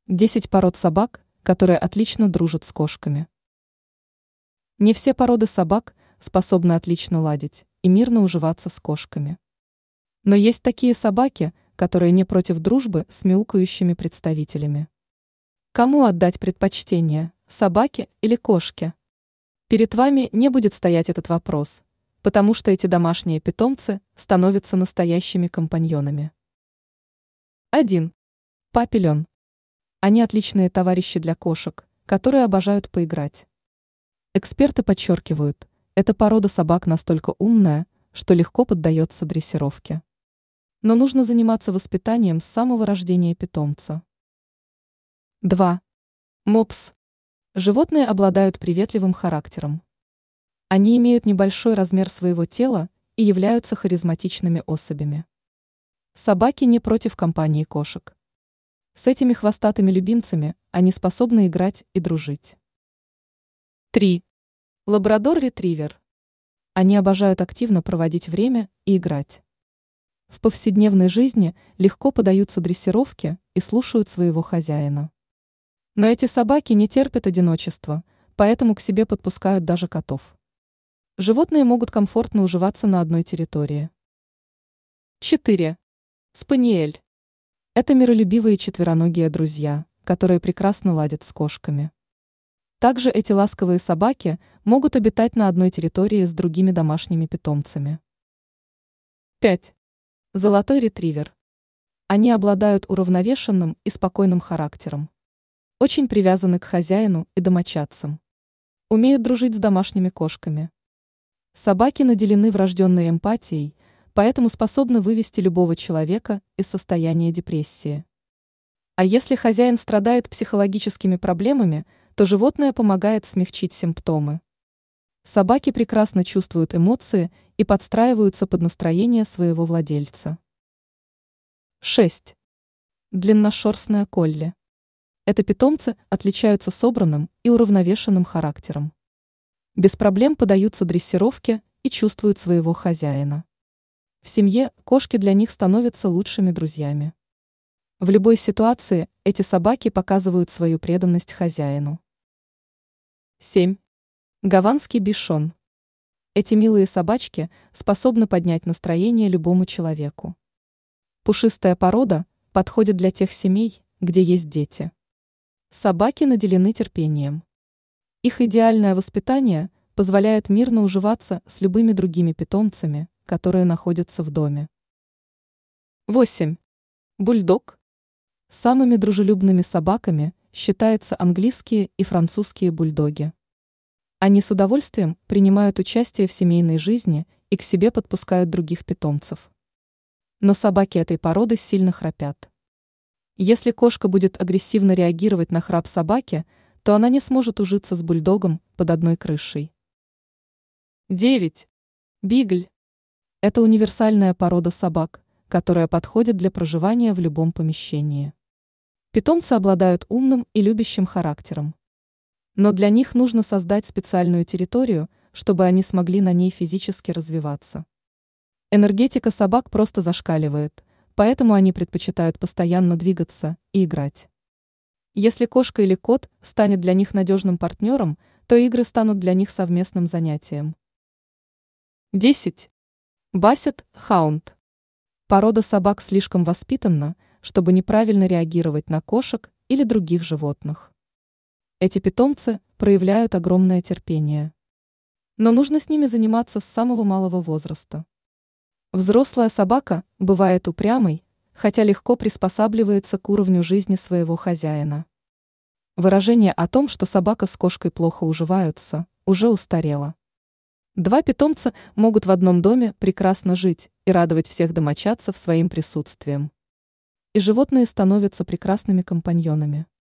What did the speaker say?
10 пород собак, которые отлично дружат с кошками. Не все породы собак способны отлично ладить и мирно уживаться с кошками. Но есть такие собаки, которые не против дружбы с мяукающими представителями. Кому отдать предпочтение, собаке или кошке? Перед вами не будет стоять этот вопрос, потому что эти домашние питомцы становятся настоящими компаньонами. 1. Папильон. Они отличные товарищи для кошек, которые обожают поиграть. Эксперты подчеркивают, эта порода собак настолько умная, что легко поддается дрессировке. Но нужно заниматься воспитанием с самого рождения питомца. 2. Мопс. Животные обладают приветливым характером. Они имеют небольшой размер своего тела и являются харизматичными особями. Собаки не против компании кошек. С этими хвостатыми любимцами они способны играть и дружить. 3. Лабрадор-ретривер. Они обожают активно проводить время и играть. В повседневной жизни легко поддаются дрессировке и слушают своего хозяина. Но эти собаки не терпят одиночества, поэтому к себе подпускают даже котов. Животные могут комфортно уживаться на одной территории. 4. Спаниель. Это миролюбивые четвероногие друзья, которые прекрасно ладят с кошками. Также эти ласковые собаки могут обитать на одной территории с другими домашними питомцами. 5. Золотой ретривер. Они обладают уравновешенным и спокойным характером. Очень привязаны к хозяину и домочадцам. Умеют дружить с домашними кошками. Собаки наделены врожденной эмпатией, поэтому способны вывести любого человека из состояния депрессии. А если хозяин страдает психологическими проблемами, то животное помогает смягчить симптомы. Собаки прекрасно чувствуют эмоции и подстраиваются под настроение своего владельца. 6. Длинношерстная колли. Это питомцы отличаются собранным и уравновешенным характером. Без проблем поддаются дрессировке и чувствуют своего хозяина. В семье кошки для них становятся лучшими друзьями. В любой ситуации эти собаки показывают свою преданность хозяину. 7. Гаванский бишон. Эти милые собачки способны поднять настроение любому человеку. Пушистая порода подходит для тех семей, где есть дети. Собаки наделены терпением. Их идеальное воспитание позволяет мирно уживаться с любыми другими питомцами, которые находятся в доме. 8. Бульдог. Самыми дружелюбными собаками считаются английские и французские бульдоги. Они с удовольствием принимают участие в семейной жизни и к себе подпускают других питомцев. Но собаки этой породы сильно храпят. Если кошка будет агрессивно реагировать на храп собаки, то она не сможет ужиться с бульдогом под одной крышей. 9. Бигль. Это универсальная порода собак, которая подходит для проживания в любом помещении. Питомцы обладают умным и любящим характером. Но для них нужно создать специальную территорию, чтобы они смогли на ней физически развиваться. Энергетика собак просто зашкаливает, поэтому они предпочитают постоянно двигаться и играть. Если кошка или кот станет для них надежным партнером, то игры станут для них совместным занятием. 10. Бассет Хаунд. Порода собак слишком воспитанна, чтобы неправильно реагировать на кошек или других животных. Эти питомцы проявляют огромное терпение. Но нужно с ними заниматься с самого малого возраста. Взрослая собака бывает упрямой, хотя легко приспосабливается к уровню жизни своего хозяина. Выражение о том, что собака с кошкой плохо уживаются, уже устарело. Два питомца могут в одном доме прекрасно жить и радовать всех домочадцев своим присутствием. И животные становятся прекрасными компаньонами.